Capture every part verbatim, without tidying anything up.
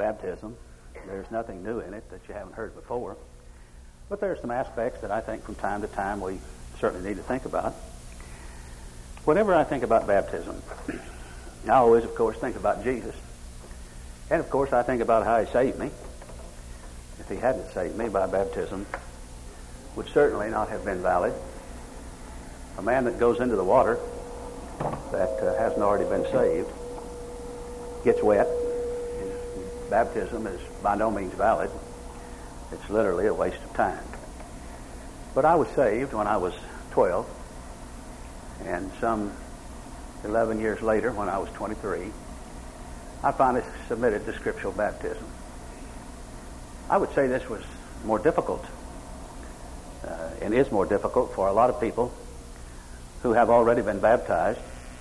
Baptism. There's nothing new in it that you haven't heard before. But there are some aspects that I think from time to time we certainly need to think about. Whenever I think about baptism, I always, of course, think about Jesus. And, of course, I think about how he saved me. If he hadn't saved me by baptism, would certainly not have been valid. A man that goes into the water that uh, hasn't already been saved gets wet. Baptism is by no means valid. It's literally a waste of time. But I was saved when I was twelve, and some eleven years later, when I was twenty-three, I finally submitted to scriptural baptism. I would say this was more difficult, uh, and is more difficult for a lot of people who have already been baptized,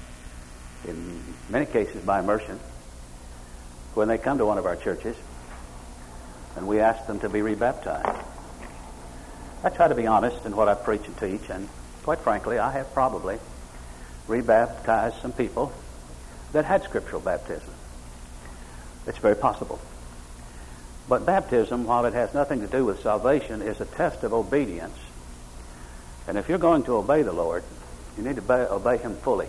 in many cases by immersion, when they come to one of our churches and we ask them to be rebaptized. I try to be honest in what I preach and teach, and quite frankly, I have probably rebaptized some people that had scriptural baptism. It's very possible. But baptism, while it has nothing to do with salvation, is a test of obedience. And if you're going to obey the Lord, you need to obey, obey him fully.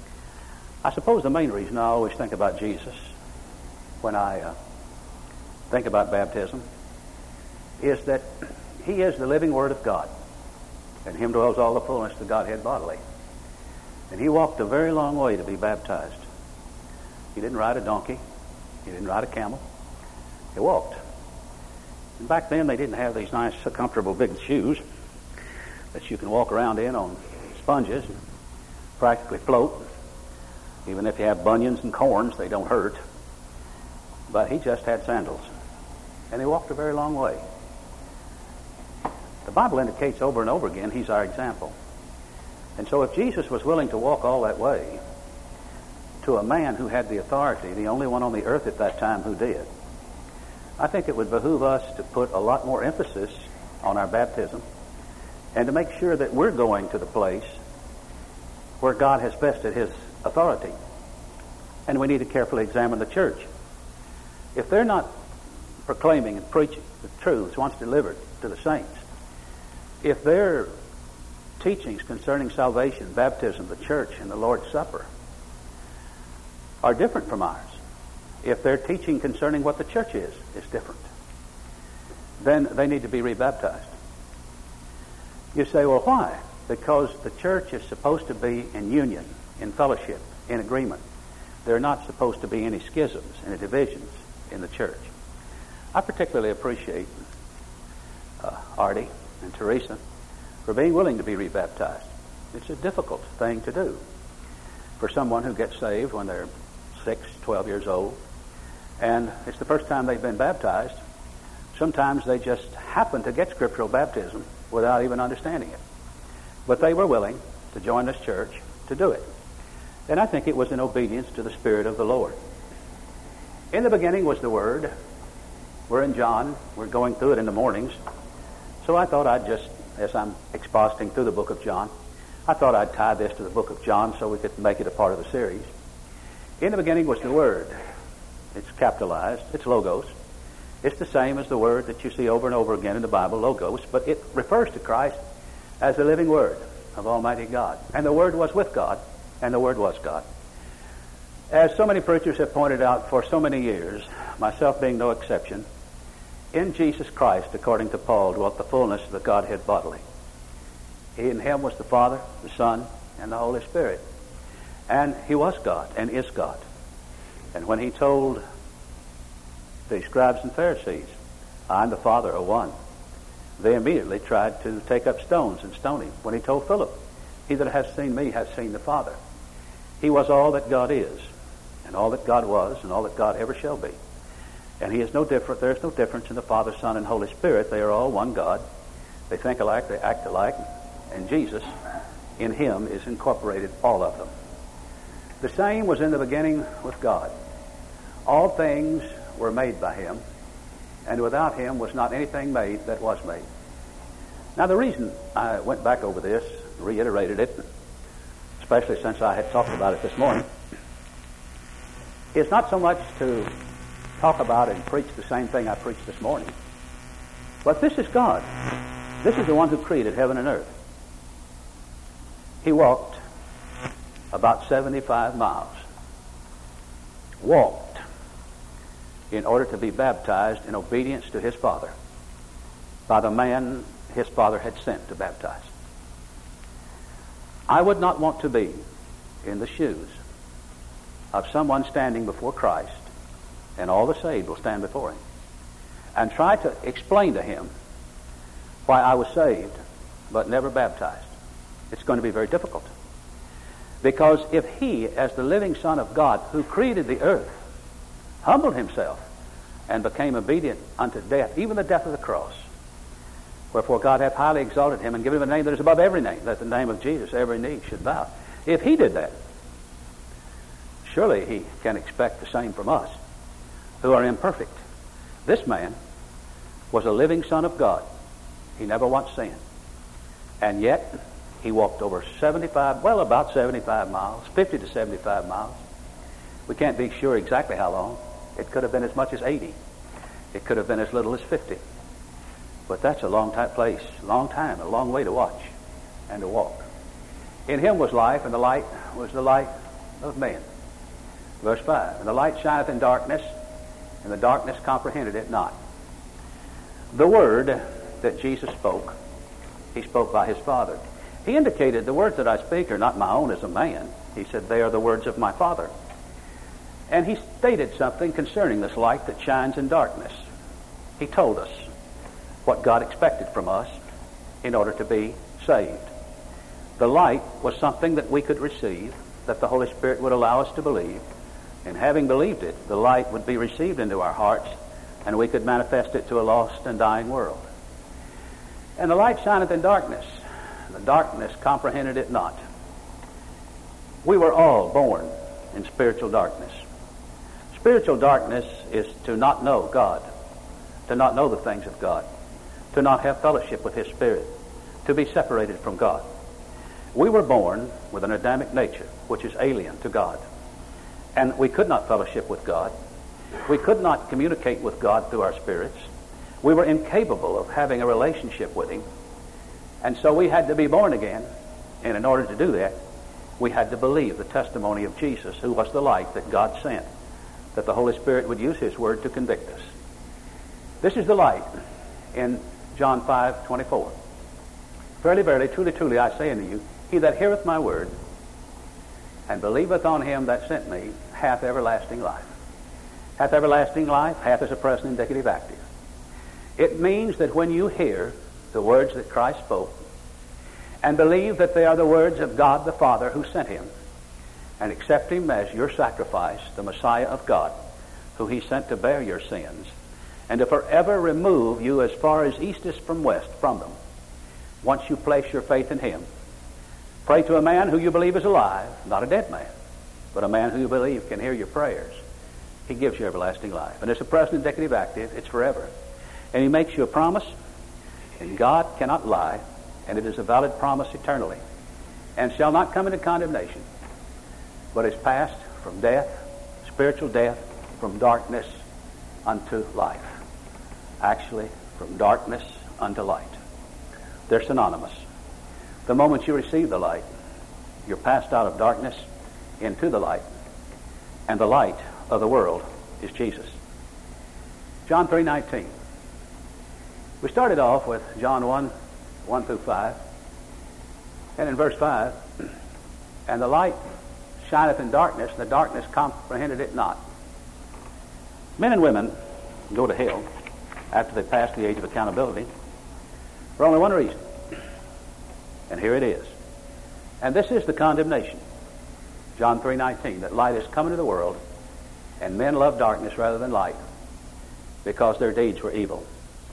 I suppose the main reason I always think about Jesus when I uh, think about baptism is that he is the living Word of God. In him dwells all the fullness of the Godhead bodily. And he walked a very long way to be baptized. He didn't ride a donkey. He didn't ride a camel. He walked. And back then they didn't have these nice, comfortable big shoes that you can walk around in on sponges and practically float. Even if you have bunions and corns, they don't hurt. But he just had sandals. And he walked a very long way. The Bible indicates over and over again he's our example. And so if Jesus was willing to walk all that way to a man who had the authority, the only one on the earth at that time who did, I think it would behoove us to put a lot more emphasis on our baptism and to make sure that we're going to the place where God has vested his authority. And we need to carefully examine the church. If they're not proclaiming and preaching the truths once delivered to the saints, if their teachings concerning salvation, baptism, the church, and the Lord's Supper are different from ours, if their teaching concerning what the church is is different, then they need to be rebaptized. You say, well, why? Because the church is supposed to be in union, in fellowship, in agreement. There are not supposed to be any schisms, any divisions in the church. I particularly appreciate uh, Artie and Teresa for being willing to be rebaptized. It's a difficult thing to do for someone who gets saved when they're six, twelve years old, and it's the first time they've been baptized. Sometimes they just happen to get scriptural baptism without even understanding it. But they were willing to join this church to do it. And I think it was in obedience to the Spirit of the Lord. In the beginning was the Word. We're in John. We're going through it in the mornings. So I thought I'd just, as I'm expositing through the book of John, I thought I'd tie this to the book of John so we could make it a part of the series. In the beginning was the Word. It's capitalized. It's logos. It's the same as the word that you see over and over again in the Bible, logos, but it refers to Christ as the living Word of Almighty God. And the Word was with God, and the Word was God. As so many preachers have pointed out for so many years, myself being no exception, in Jesus Christ, according to Paul, dwelt the fullness of the Godhead bodily. He in him was the Father, the Son, and the Holy Spirit. And he was God and is God. And when he told the scribes and Pharisees, I and the Father are one, they immediately tried to take up stones and stone him. When he told Philip, he that has seen me has seen the Father. He was all that God is, and all that God was, and all that God ever shall be. And he is no different. There is no difference in the Father, Son, and Holy Spirit. They are all one God. They think alike, they act alike, and Jesus, in him, is incorporated, all of them. The same was in the beginning with God. All things were made by him, and without him was not anything made that was made. Now, the reason I went back over this, reiterated it, especially since I had talked about it this morning, is not so much to talk about and preach the same thing I preached this morning. But this is God. This is the one who created heaven and earth. He walked about seventy-five miles. Walked in order to be baptized in obedience to his Father by the man his Father had sent to baptize. I would not want to be in the shoes of someone standing before Christ, and all the saved will stand before him, and try to explain to him why I was saved but never baptized. It's going to be very difficult. Because if he, as the living Son of God, who created the earth, humbled himself and became obedient unto death, even the death of the cross, wherefore God hath highly exalted him and given him a name that is above every name, that the name of Jesus every knee should bow. If he did that, surely he can expect the same from us, who are imperfect. This man was a living Son of God. He never once sinned. And yet, he walked over seventy-five, well, about seventy-five miles, fifty to seventy-five miles. We can't be sure exactly how long. It could have been as much as eighty. It could have been as little as fifty. But that's a long time place, long time, a long way to watch and to walk. In him was life, and the light was the light of men. Verse five, and the light shineth in darkness, and the darkness comprehended it not. The word that Jesus spoke, he spoke by his Father. He indicated, the words that I speak are not my own as a man. He said, they are the words of my Father. And he stated something concerning this light that shines in darkness. He told us what God expected from us in order to be saved. The light was something that we could receive, that the Holy Spirit would allow us to believe. And having believed it, the light would be received into our hearts, and we could manifest it to a lost and dying world. And the light shineth in darkness, and the darkness comprehended it not. We were all born in spiritual darkness. Spiritual darkness is to not know God, to not know the things of God, to not have fellowship with his Spirit, to be separated from God. We were born with an Adamic nature, which is alien to God. And we could not fellowship with God. We could not communicate with God through our spirits. We were incapable of having a relationship with him. And so we had to be born again. And in order to do that, we had to believe the testimony of Jesus, who was the light that God sent, that the Holy Spirit would use his word to convict us. This is the light in John five twenty-four. Verily, verily, truly, truly, I say unto you, he that heareth my word and believeth on him that sent me hath everlasting life. Hath everlasting life, hath is a present indicative active. It means that when you hear the words that Christ spoke and believe that they are the words of God the Father who sent him, and accept him as your sacrifice, the Messiah of God, who he sent to bear your sins, and to forever remove you as far as east is from west from them, once you place your faith in him. Pray to a man who you believe is alive, not a dead man, but a man who you believe can hear your prayers. He gives you everlasting life. And it's a present indicative active. It's forever. And he makes you a promise, and God cannot lie, and it is a valid promise eternally, and shall not come into condemnation, but is passed from death, spiritual death, from darkness unto life. Actually, from darkness unto light. They're synonymous. The moment you receive the light, you're passed out of darkness into the light, and the light of the world is Jesus. John three nineteen. We started off with John one, one through five, and in verse five, and the light shineth in darkness, and the darkness comprehended it not. Men and women go to hell after they pass the age of accountability for only one reason. And here it is. And this is the condemnation. John three nineteen, that light is come into the world, and men love darkness rather than light, because their deeds were evil.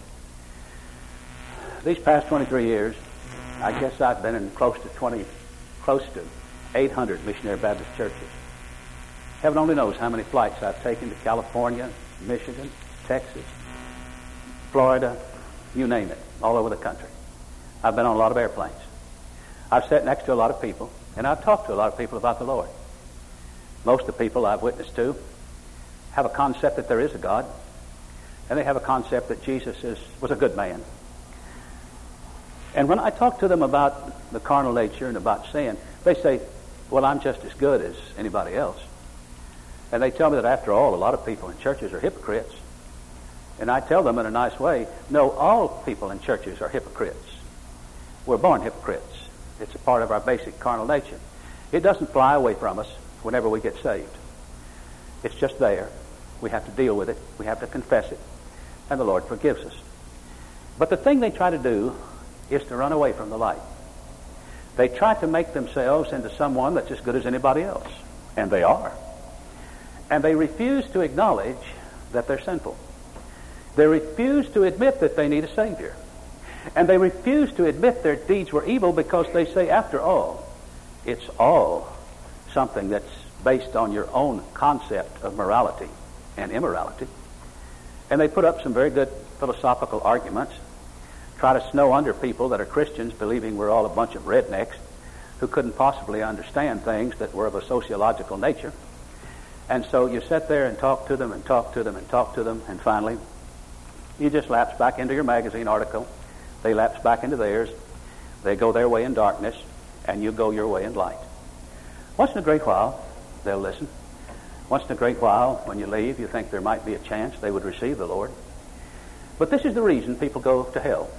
These past twenty-three years, I guess I've been in close to twenty, close to eight hundred missionary Baptist churches. Heaven only knows how many flights I've taken to California, Michigan, Texas, Florida, you name it, all over the country. I've been on a lot of airplanes. I've sat next to a lot of people, and I've talked to a lot of people about the Lord. Most of the people I've witnessed to have a concept that there is a God, and they have a concept that Jesus is, was a good man. And when I talk to them about the carnal nature and about sin, they say, well, I'm just as good as anybody else. And they tell me that after all, a lot of people in churches are hypocrites. And I tell them in a nice way, no, all people in churches are hypocrites. We're born hypocrites. It's a part of our basic carnal nature. It doesn't fly away from us whenever we get saved. It's just there. We have to deal with it. We have to confess it. And the Lord forgives us. But the thing they try to do is to run away from the light. They try to make themselves into someone that's as good as anybody else. And they are. And they refuse to acknowledge that they're sinful. They refuse to admit that they need a Savior. And they refuse to admit their deeds were evil because they say, after all, it's all something that's based on your own concept of morality and immorality. And they put up some very good philosophical arguments, try to snow under people that are Christians, believing we're all a bunch of rednecks who couldn't possibly understand things that were of a sociological nature. And so you sit there and talk to them and talk to them and talk to them, and finally you just lapse back into your magazine article. They lapse back into theirs. They go their way in darkness, and you go your way in light. Once in a great while, they'll listen. Once in a great while, when you leave, you think there might be a chance they would receive the Lord. But this is the reason people go to hell.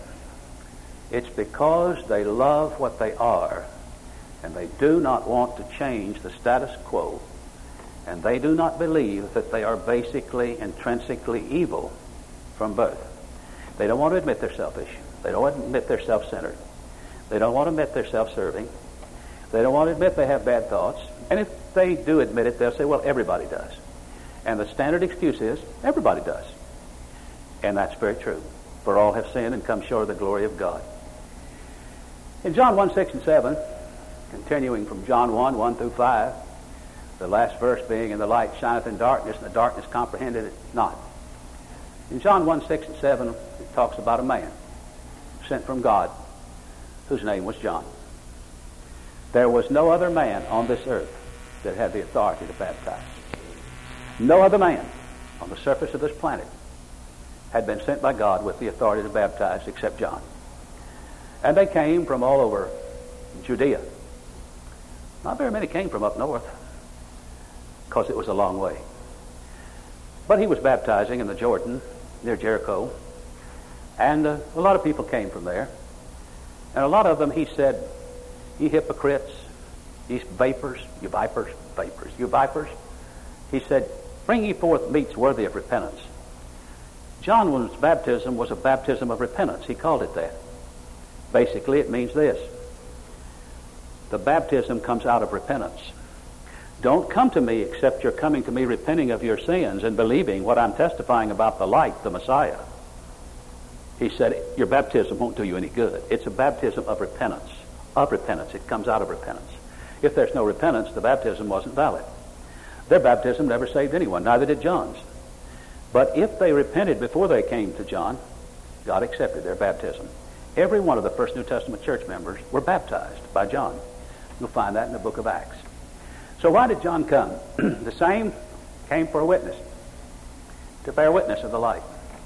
It's because they love what they are, and they do not want to change the status quo, and they do not believe that they are basically, intrinsically evil from birth. They don't want to admit they're selfish. They don't want to admit they're self-centered. They don't want to admit they're self-serving. They don't want to admit they have bad thoughts. And if they do admit it, they'll say, well, everybody does. And the standard excuse is, everybody does. And that's very true. For all have sinned and come short of the glory of God. In John one, six, and seven, continuing from John one, one through five, the last verse being, and the light shineth in darkness, and the darkness comprehended it not. In John one, six, and seven, it talks about a man sent from God whose name was John. There was no other man on this earth that had the authority to baptize. No other man on the surface of this planet had been sent by God with the authority to baptize except John. And they came from all over Judea. Not very many came from up north because it was a long way. But he was baptizing in the Jordan near Jericho, and uh, a lot of people came from there. And a lot of them, he said, ye hypocrites, ye vapors, you vipers, vapors, you vipers. He said, bring ye forth meats worthy of repentance. John's baptism was a baptism of repentance. He called it that. Basically, it means this. The baptism comes out of repentance. Don't come to me except you're coming to me repenting of your sins and believing what I'm testifying about the light, the Messiah. He said, your baptism won't do you any good. It's a baptism of repentance. Of repentance. It comes out of repentance. If there's no repentance, the baptism wasn't valid. Their baptism never saved anyone. Neither did John's. But if they repented before they came to John, God accepted their baptism. Every one of the first New Testament church members were baptized by John. You'll find that in the book of Acts. So why did John come? The same came for a witness, to bear witness of the light.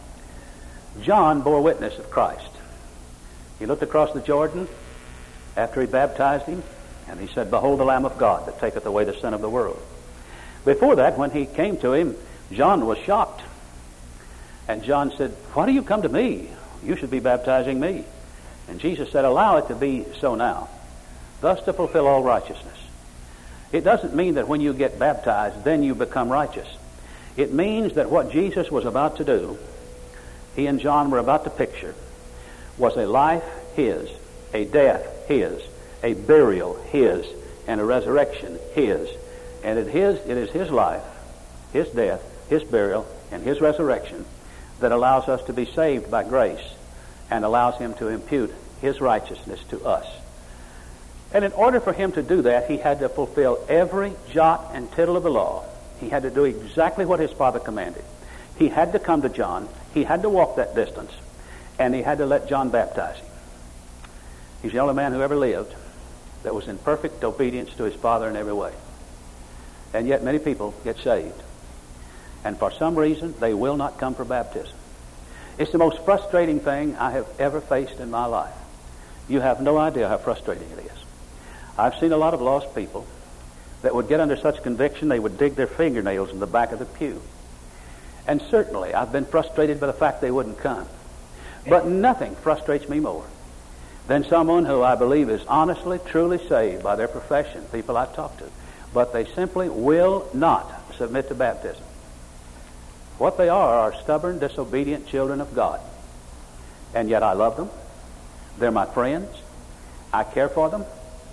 John bore witness of Christ. He looked across the Jordan after he baptized him, and he said, behold the Lamb of God that taketh away the sin of the world. Before that, when he came to him, John was shocked. And John said, why do you come to me? You should be baptizing me. And Jesus said, allow it to be so now, thus to fulfill all righteousness. It doesn't mean that when you get baptized, then you become righteous. It means that what Jesus was about to do, he and John were about to picture, was a life his, a death his, a burial his, and a resurrection his. And it is, it is his life, his death, his burial, and his resurrection that allows us to be saved by grace and allows him to impute his righteousness to us. And in order for him to do that, he had to fulfill every jot and tittle of the law. He had to do exactly what his Father commanded. He had to come to John. He had to walk that distance. And he had to let John baptize him. He's the only man who ever lived that was in perfect obedience to his Father in every way. And yet many people get saved. and for some reason they will not come for baptism. It's the most frustrating thing I have ever faced in my life. You have no idea how frustrating it is. I've seen a lot of lost people that would get under such conviction they would dig their fingernails in the back of the pew. And certainly I've been frustrated by the fact they wouldn't come. But nothing frustrates me more than someone who I believe is honestly, truly saved by their profession, people I've talked to, but they simply will not submit to baptism. What they are are stubborn, disobedient children of God. And yet I love them. They're my friends. I care for them.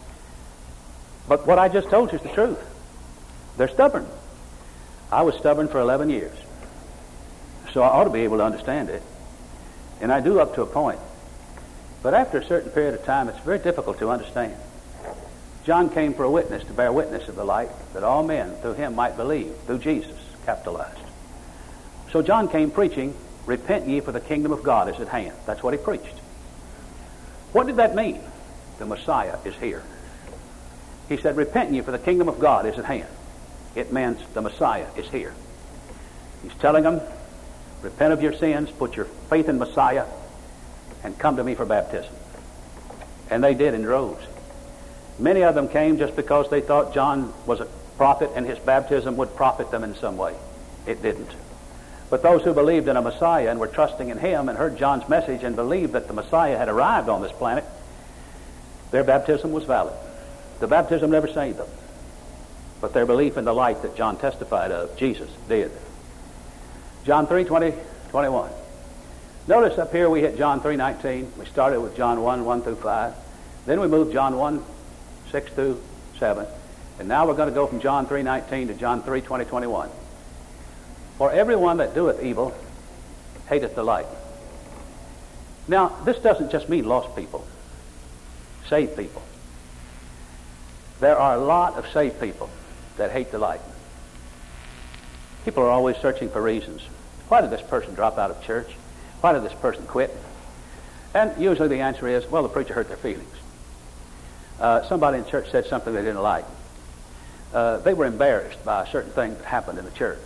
But what I just told you is the truth. They're stubborn. I was stubborn for eleven years. So I ought to be able to understand it. And I do up to a point. But after a certain period of time, it's very difficult to understand. John came for a witness, to bear witness of the light, that all men through him might believe, through Jesus, capitalized. So John came preaching, repent ye, for the kingdom of God is at hand. That's what he preached. What did that mean? The Messiah is here. He said, repent ye, for the kingdom of God is at hand. It means the Messiah is here. He's telling them, repent of your sins, put your faith in Messiah, and come to me for baptism. And they did in droves. Many of them came just because they thought John was a prophet and his baptism would profit them in some way. It didn't. But those who believed in a Messiah and were trusting in him and heard John's message and believed that the Messiah had arrived on this planet, their baptism was valid. The baptism never saved them. But their belief in the light that John testified of, Jesus, did. John three, twenty, twenty-one. Notice up here we hit John three, nineteen. We started with John one, one through five. Then we moved John one, six through seven. And now we're going to go from John three, nineteen to John three, twenty, twenty-one. For everyone that doeth evil hateth the light. Now, this doesn't just mean lost people. Saved people. There are a lot of saved people that hate the light. People are always searching for reasons. Why did this person drop out of church? Why did this person quit? And usually the answer is, well, the preacher hurt their feelings. Uh, somebody in church said something they didn't like. Uh, they were embarrassed by a certain thing that happened in the church.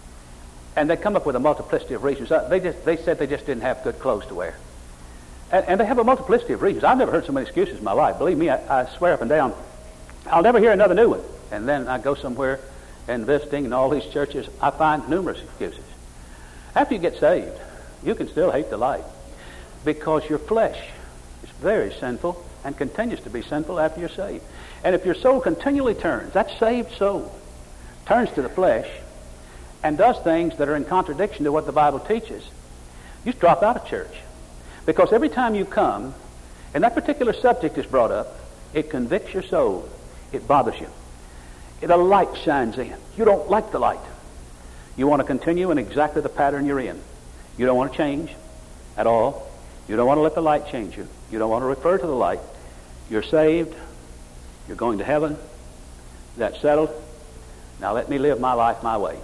And they come up with a multiplicity of reasons. Uh, they, just, they said they just didn't have good clothes to wear. And, and they have a multiplicity of reasons. I've never heard so many excuses in my life. Believe me, I, I swear up and down, I'll never hear another new one. And then I go somewhere and visiting in all these churches, I find numerous excuses. After you get saved, you can still hate the light because your flesh is very sinful and continues to be sinful after you're saved. And if your soul continually turns, that saved soul turns to the flesh and does things that are in contradiction to what the Bible teaches, you drop out of church. Because every time you come and that particular subject is brought up, it convicts your soul. It bothers you. The light shines in. You don't like the light. You want to continue in exactly the pattern you're in. You don't want to change at all. You don't want to let the light change you. You don't want to refer to the light. You're saved. You're going to heaven. That's settled. Now let me live my life my way.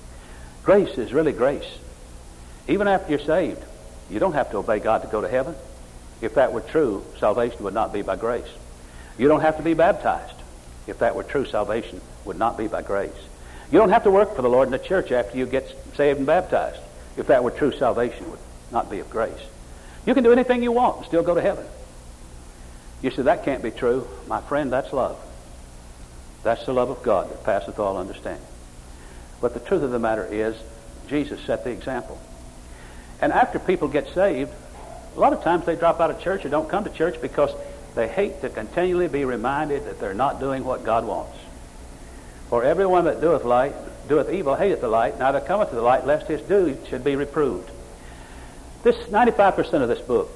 Grace is really grace. Even after you're saved, you don't have to obey God to go to heaven. If that were true, salvation would not be by grace. You don't have to be baptized. If that were true, salvation would not be by grace. You don't have to work for the Lord in the church after you get saved and baptized. If that were true, salvation would not be of grace. You can do anything you want and still go to heaven. You say, that can't be true. My friend, that's love. That's the love of God that passeth all understanding. But the truth of the matter is, Jesus set the example. And after people get saved, a lot of times they drop out of church or don't come to church because they hate to continually be reminded that they're not doing what God wants. For everyone that doeth light, doeth evil, hateth the light, neither cometh to the light, lest his deed should be reproved. This ninety-five percent of this book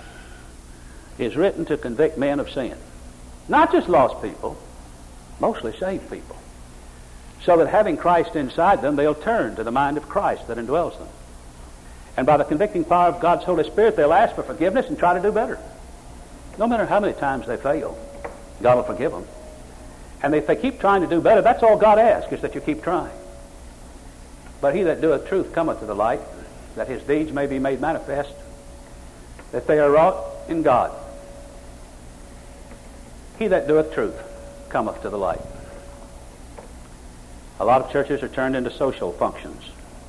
is written to convict men of sin. Not just lost people, mostly saved people. So that having Christ inside them, they'll turn to the mind of Christ that indwells them. And by the convicting power of God's Holy Spirit, they'll ask for forgiveness and try to do better. No matter how many times they fail, God will forgive them. And if they keep trying to do better, that's all God asks, is that you keep trying. But he that doeth truth cometh to the light, that his deeds may be made manifest, that they are wrought in God. He that doeth truth cometh to the light. A lot of churches are turned into social functions.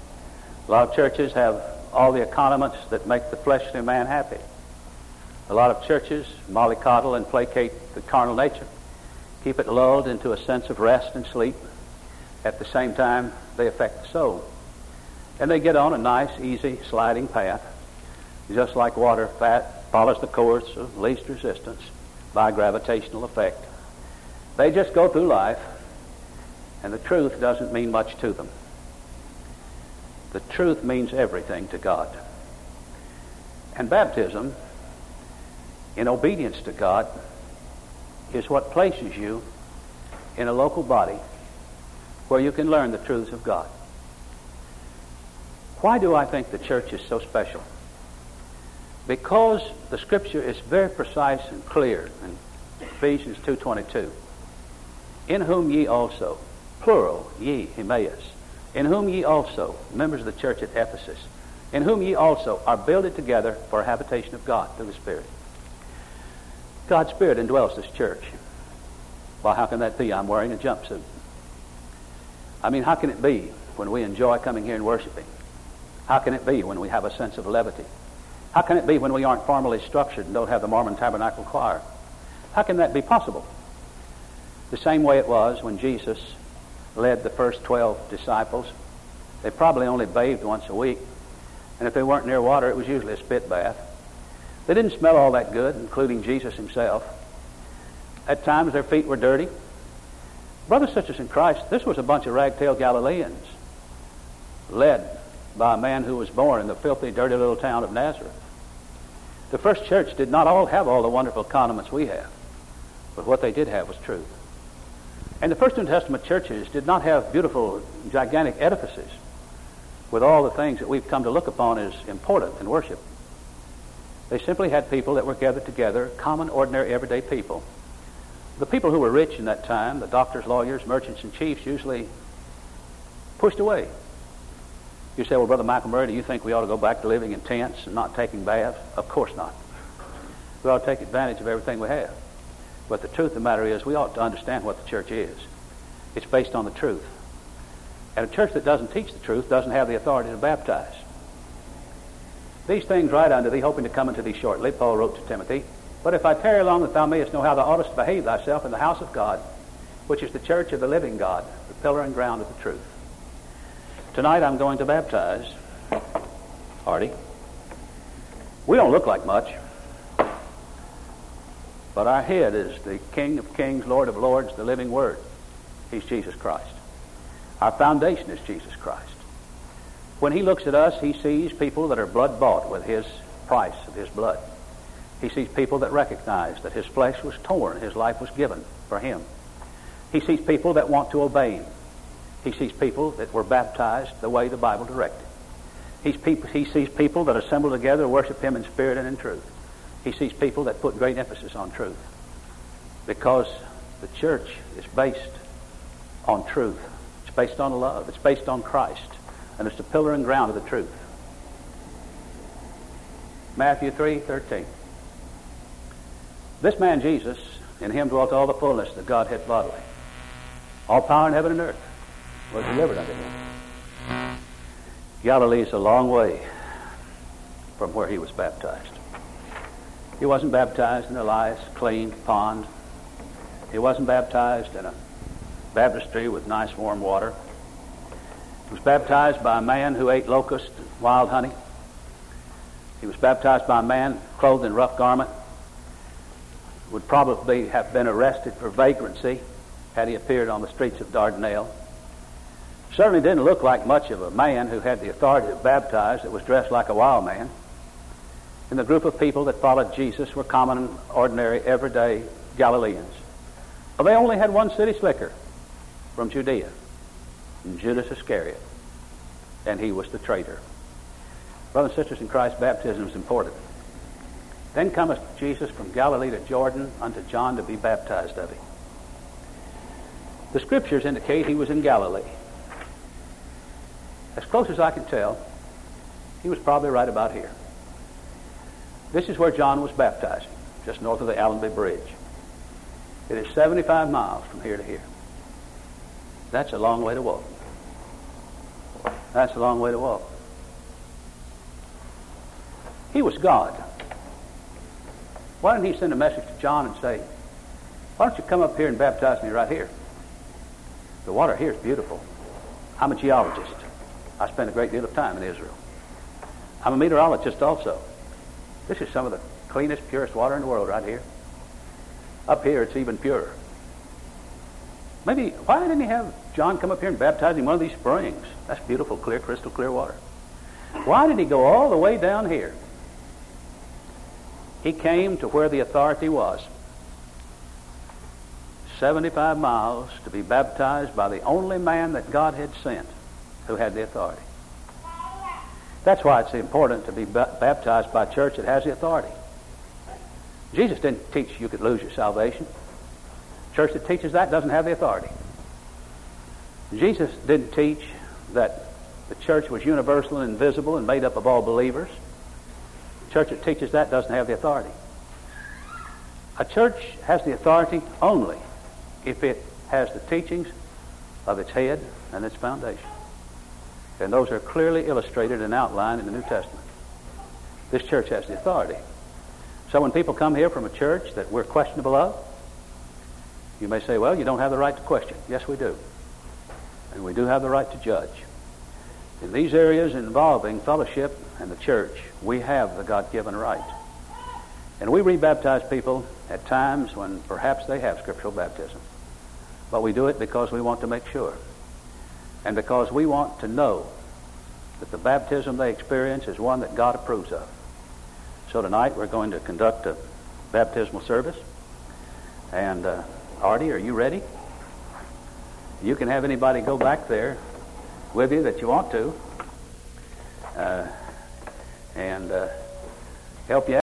A lot of churches have all the accompaniments that make the fleshly man happy. A lot of churches mollycoddle and placate the carnal nature, keep it lulled into a sense of rest and sleep. At the same time, they affect the soul. And they get on a nice, easy, sliding path, just like water fat follows the course of least resistance by gravitational effect. They just go through life, and the truth doesn't mean much to them. The truth means everything to God. And baptism, in obedience to God, is what places you in a local body where you can learn the truths of God. Why do I think the church is so special? Because the Scripture is very precise and clear in Ephesians two twenty-two. In whom ye also, plural, ye, Emmaus, in whom ye also, members of the church at Ephesus, in whom ye also are builded together for a habitation of God through the Spirit. God's Spirit indwells this church. Well, how can that be? I'm wearing a jumpsuit. I mean, how can it be when we enjoy coming here and worshiping? How can it be when we have a sense of levity? How can it be when we aren't formally structured and don't have the Mormon Tabernacle Choir? How can that be possible? The same way it was when Jesus led the first twelve disciples. They probably only bathed once a week, and if they weren't near water, it was usually a spit bath. They didn't smell all that good, including Jesus himself. At times their feet were dirty. Brothers and sisters in Christ, this was a bunch of ragtail Galileans led by a man who was born in the filthy, dirty little town of Nazareth. The first church did not all have all the wonderful condiments we have, but what they did have was truth. And the first New Testament churches did not have beautiful, gigantic edifices with all the things that we've come to look upon as important in worship. They simply had people that were gathered together, common, ordinary, everyday people. The people who were rich in that time, the doctors, lawyers, merchants, and chiefs, usually pushed away. You say, well, Brother Michael Murray, do you think we ought to go back to living in tents and not taking baths? Of course not. We ought to take advantage of everything we have. But the truth of the matter is we ought to understand what the church is. It's based on the truth. And a church that doesn't teach the truth doesn't have the authority to baptize. These things write unto thee, hoping to come unto thee shortly, Paul wrote to Timothy. But if I tarry long, that thou mayest know how thou oughtest to behave thyself in the house of God, which is the church of the living God, the pillar and ground of the truth. Tonight I'm going to baptize Artie. We don't look like much, but our head is the King of kings, Lord of lords, the living Word. He's Jesus Christ. Our foundation is Jesus Christ. When he looks at us, he sees people that are blood-bought with his price of his blood. He sees people that recognize that his flesh was torn, his life was given for him. He sees people that want to obey him. He sees people that were baptized the way the Bible directed. He's people, he sees people that assemble together to worship him in spirit and in truth. He sees people that put great emphasis on truth. Because the church is based on truth. It's based on love. It's based on Christ. And it's the pillar and ground of the truth. Matthew three thirteen. This man Jesus, in him dwelt all the fullness of the Godhead bodily. All power in heaven and earth was delivered unto him. Galilee is a long way from where he was baptized. He wasn't baptized in a nice, clean pond. He wasn't baptized in a baptistry with nice, warm water. He was baptized by a man who ate locusts and wild honey. He was baptized by a man clothed in rough garment. Would probably have been arrested for vagrancy had he appeared on the streets of Dardanelle. Certainly didn't look like much of a man who had the authority to baptize that was dressed like a wild man. And the group of people that followed Jesus were common, ordinary, everyday Galileans. Well, they only had one city slicker from Judea, Judas Iscariot, and he was the traitor. Brothers and sisters in Christ, baptism is important. Then cometh Jesus from Galilee to Jordan unto John to be baptized of him. The Scriptures indicate he was in Galilee. As close as I can tell, he was probably right about here. This is where John was baptizing, just north of the Allenby Bridge. It is seventy-five miles from here to here. That's a long way to walk. That's a long way to walk. He was God. Why didn't he send a message to John and say, why don't you come up here and baptize me right here? The water here is beautiful. I'm a geologist. I spent a great deal of time in Israel. I'm a meteorologist also. This is some of the cleanest, purest water in the world right here. Up here, it's even purer. Maybe, why didn't he have John come up here and baptize him in one of these springs? That's beautiful, clear, crystal clear water. Why did he go all the way down here? He came to where the authority was. seventy-five miles to be baptized by the only man that God had sent who had the authority. That's why it's important to be ba- baptized by a church that has the authority. Jesus didn't teach you could lose your salvation. A church that teaches that doesn't have the authority. Jesus didn't teach that the church was universal and invisible and made up of all believers. A church that teaches that doesn't have the authority. A church has the authority only if it has the teachings of its head and its foundation. And those are clearly illustrated and outlined in the New Testament. This church has the authority. So when people come here from a church that we're questionable of, you may say, well, you don't have the right to question. Yes, we do. And we do have the right to judge. In these areas involving fellowship and the church, we have the God-given right. And we rebaptize people at times when perhaps they have scriptural baptism. But we do it because we want to make sure. And because we want to know that the baptism they experience is one that God approves of. So tonight we're going to conduct a baptismal service. And uh, Artie, are you ready? You can have anybody go back there with you that you want to. Uh, and uh, help you out.